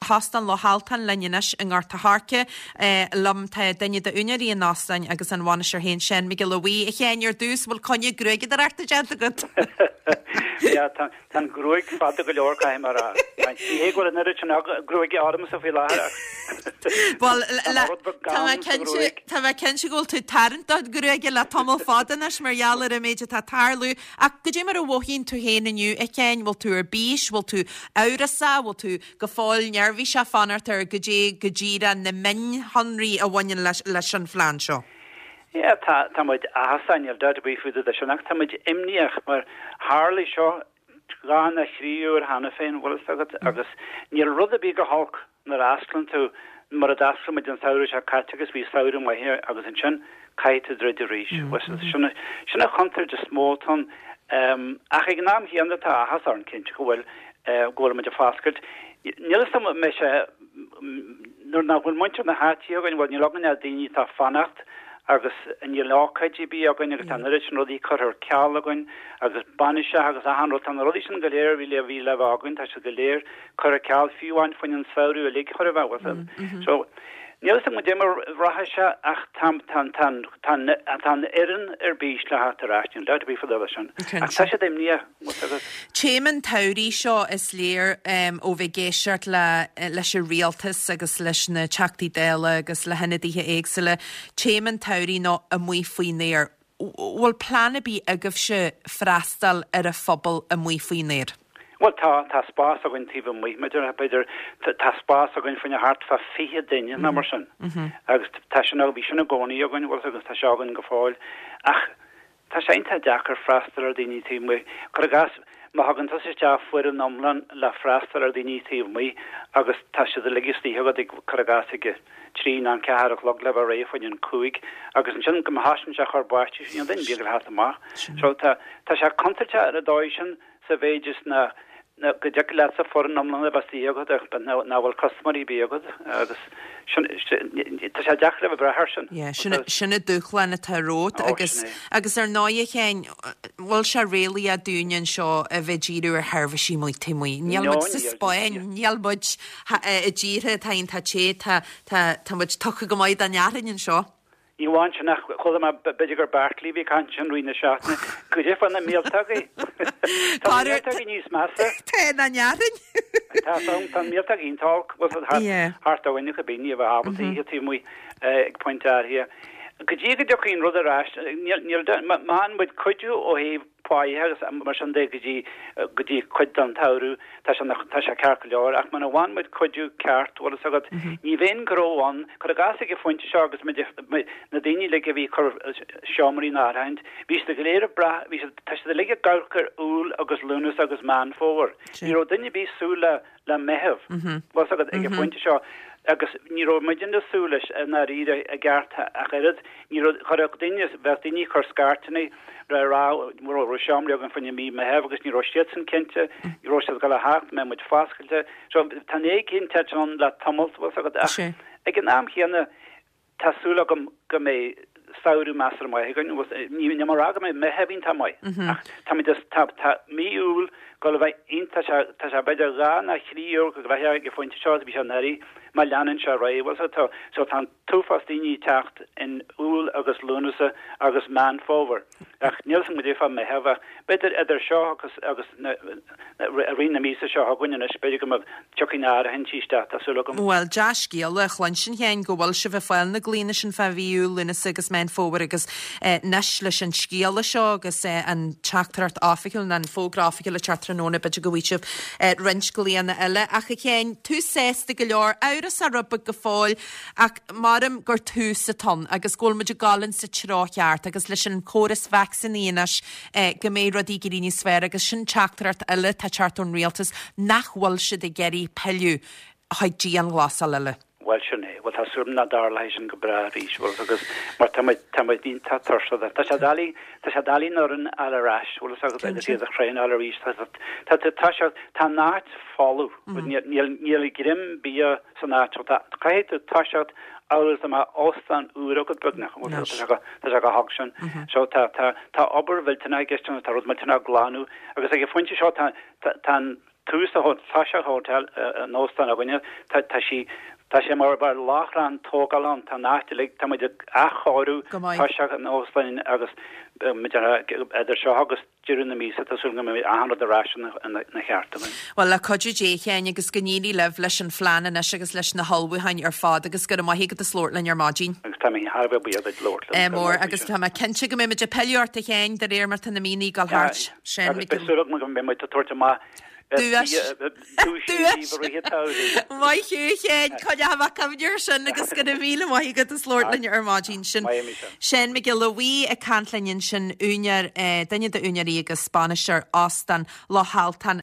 tostan lo haltan lenis yn gar taharke lam ta denni de unerí nastan agus an bhaine sé hen sin Miguel Louis ich chéanir dús bhil conne gruige ar arta genta go. Ja, tan gruig fada go leor caiim ara. Hé go na gruige ámas a fi lára. Well, tá ken se ggóil tú tarint gruige le tamil fadan as marall a méide tá tarlú ach go dé mar a bhhín tú héananiu ag céin bhil tú ar bís bhil tú árasa bhil tú go fáil nearhí se fanart ar go ddíra na min honraí a bhain leis an flean seo. Ja, tá muid ahasainil dead bhí fuide a sinach tá muid imníoch mar hála seo gan a chríúr hanna féin bhil agad agus níl rud a bí go hálk nar aslan tú mar a dasla muid an saoir se cartegus bhí saoir mai hir agus an sin caiite dreid a ríis sinna chutar de smóton ach ag náam híanana tá ahas ar an cinint go bhfuil ggóla muid a fáscailt níl sam me se nuair nach bhfuil muinte na hátíí agan bhil ní legan a daoine tá fannacht agus in je lácaidbí agan agus an rit rodí chuir cealagan agus banise agus a hanró an rodí sin goléir bhí le bhí le agan tá se goléir chuir ceall fiúhain faoin an saoú a lé chuir bhha so níl sem mu démar raise ach tan éan ar bís le hattarráin le bí fada sin ach tá sé déim ní Chéman tairí seo is léir ó bheith géisiart leis rialtas agus leis na teachtaí déile agus le henadíthe éagsile Chéman tairí ná a muo faoinéir bhfuil plana bí agah se freistal ar a phobal a muo faoinéir. Well tá spás a gin tíh mui meidir beidir tá spás a gin fan hart fa fihe daine na mar sin agus tá sin bhí sinna gcóí a gin bhil agus tá segan go fáil ach tá sé einta dechar freistal ar daoine tí mu chu gas má hagan tá sé te fuir an nomlan le freistal ar daoine tí mui agus tá se de legistí hegad ag chugaige trí an ceach log le ré fain an cuaig agus an sin go hasan se chu bairtí an den bígur hat amach so tá se contarte ar a dóid sin sa bhéidir na go de le a for amlan a basí agad náhfuil cosmarí bí agad agus sé deach le bre sin. Sinna dúchlein na tarót agus ar náide chéin bhfuil se réalaí a dúin seo a bheith díú ar Harbhsí mu timí. Níalmuid sa Spáin, níalmuid a ddíre tain tá sé tá muid tucha go maiid an nearan seo. Iwan nach chola ma beidir Bartley vi kan roine seachna go dé fan na métagi níos massa te na nearin tan métag intalk was hart a winnig a bíní a abí tí mu ag pointar hier go dé go dochin rud ará man bud cuiú ó hé páihegus mar an dé godí chuid an taú tá se cear leir ach man bháin muid chuidú ceart bhil agad ní bhéon goróháin chu a gasig fointe se agus na daine le go bhí chur seomí náhaint vís de goléir bra ví tá de le garchar úl agus lunas agus man fór ní ó duine bí súla le meheh was agad ag fointe seo agus ní meidin desúles na ide a gart a chead ní choach daine bheitdaine chur scartainna rá mar seamle an fanne mí me hef agus ní roiésan kente í ro gal a hacht me muid fáskelte so tan é cinn te an le tamalt was agad ag an am chéanna tasúla go mé saoú measar mai gon was ní mar aga me hefinn tá mai tá míúl go bheith inta tá beidir rá na chríú go bheit go fointe seo bhí se neirí má leanan se ré was so tá túfastíní techt in úl agus lunasa agus man fóver ach nílsan go défa me hefah beidir idir seo agus a rina mísa seo a gine beidir go tucin hen tíiste asú go Well deascíal le chláin sin chéin go bhil se bheith fáil na glíine sin fe bhíú lunas agus men fóver agus neis leis an scíala seo agus an teachtarart áficiúil an fógrafiiciil le chartranóna beidir go bhíisih rins golíanana eile ach a chéin tú sésta go leor áras a rubba go fáil ach marm gur tú sa ton agus ggóilmuid galan sa trácheart agus leis an choras vaccinínas go mé rodí gurí sfr agus sin teachtarart eile tá chartún rialtas nachhfuil se de geirí peú haidí an glas eile. Well sinné wat ha sum na dar leis an go bra rís agus mar tamid dín tatar so tá se dalí norrin arás a chréin a rís tá náit fallú níl grim bí san ná caiú táisiat álas am ostan úr go bugnach tá go hag sin so tá ober viltena gestan tá rud matna gláú agus ag fointe seo tá túsa Tasha Hotel nóstan a gine tá sé mar bar láchran tógalan tá nátilig tá muid aáú Tasha an Oslein agus idir seo agus dúrún na mísa tásúlga mé ahanana a ráisian na chearttain. Well le codú déchéin agus gníí leh leis an flanan agus leis na hallbúhain ar fád agus go maihé go a slórtlainn ar mágin. Agus tá Harbh buad Lord. Mór agus tá kense go méid peart a chéin de réir mar tan na míí galhart sin go mé mu tuairta má. Mai chéin chuide ha caidir sin agus go bhíle mai go a slórtlainn ar mágin sin. Sin me go lehí a canlainn sin únear daine de únearí agus Spáiseir Astan lá haltan